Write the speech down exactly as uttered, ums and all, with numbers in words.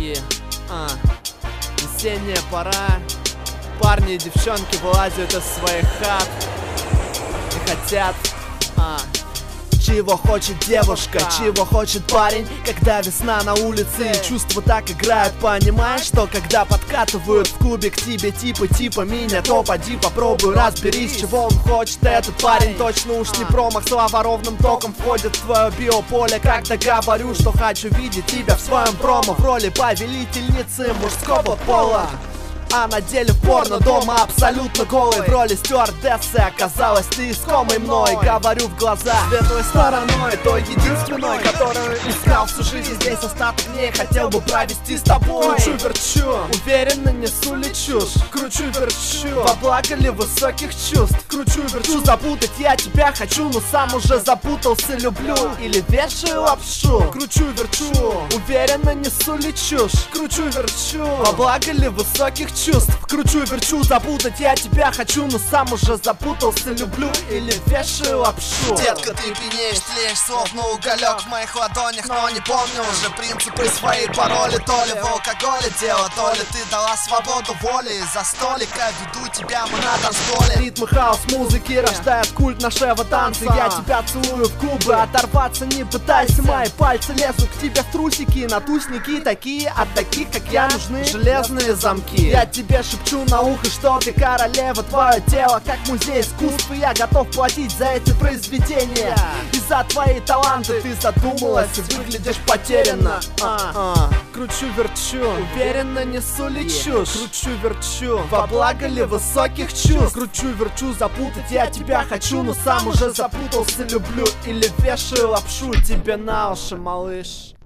Yeah. А. Весенняя пора. Парни и девчонки вылазят из своих хат и хотят а. Чего хочет девушка, чего хочет парень, когда весна на улице и чувства так играют. Понимаешь, что когда подкатывают в клубе к тебе типа типа меня, то поди попробуй разберись, чего он хочет этот парень. Точно уж не промах, слова ровным током входит в твое биополе, когда говорю, что хочу видеть тебя в своем промо в роли повелительницы мужского пола. А на деле в порно дома абсолютно голый. В роли стюардессы оказалась ты искомой мной. Говорю в глаза светлой стороной, той единственной, которую искал всю жизнь. Здесь остаток дней хотел бы провести с тобой. Кручу-верчу, уверенно несу ли чушь. Кручу-верчу, во благо ли высоких чувств. Кручу-верчу, запутать я тебя хочу, но сам уже запутался, люблю или вешаю лапшу. Кручу-верчу, уверенно несу ли чушь. Кручу-верчу, во благо ли высоких чувств. Кручу-верчу, запутать я тебя хочу, но сам уже запутался, люблю или вешаю лапшу. Детка, ты пьянеешь, тлеешь, словно уголек в моих ладонях, но не помню уже принципы своей пароли. То ли в алкоголе дело, то ли ты дала свободу воли. Из-за столика веду тебя мы на танцполе. Ритмы хаос-музыки рождают культ нашего танца. Я тебя целую в губы, оторваться не пытайся. Мои пальцы лезут к тебе в трусики, натусники такие, от таких как я нужны железные замки. Я тебе шепчу на ухо, что ты королева, твое тело как музей искусства. Я готов платить за эти произведения. И за твои таланты ты задумалась и выглядишь потерянно. а, а. Кручу-верчу, уверенно несу ли чушь. Кручу-верчу, во благо ли высоких чувств. Кручу-верчу, запутать я тебя хочу, но сам уже запутался, люблю или вешаю лапшу тебе на уши, малыш.